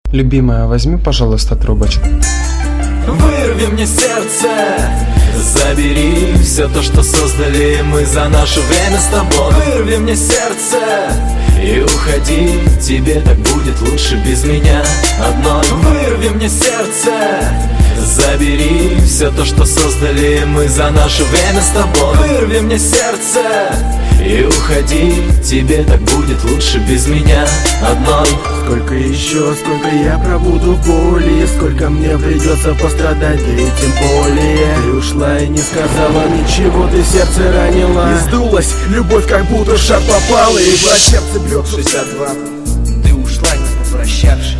Любимая, возьми, пожалуйста, трубочку. Вырви мне сердце, забери все то, что создали мы за наше время с тобой. Вырви мне сердце и уходи, тебе так будет лучше без меня одной. Вырви мне сердце, забери все то, что создали мы за наше время с тобой. Вырви мне сердце и уходи, тебе так будет лучше без меня одной. Сколько я пробуду в боли, сколько мне придется пострадать, да и тем более. Ты ушла и не сказала ничего, ты сердце ранила и сдулась, любовь как будто шар попала, и в сердце бьет 62. Ты ушла, не попрощавшись.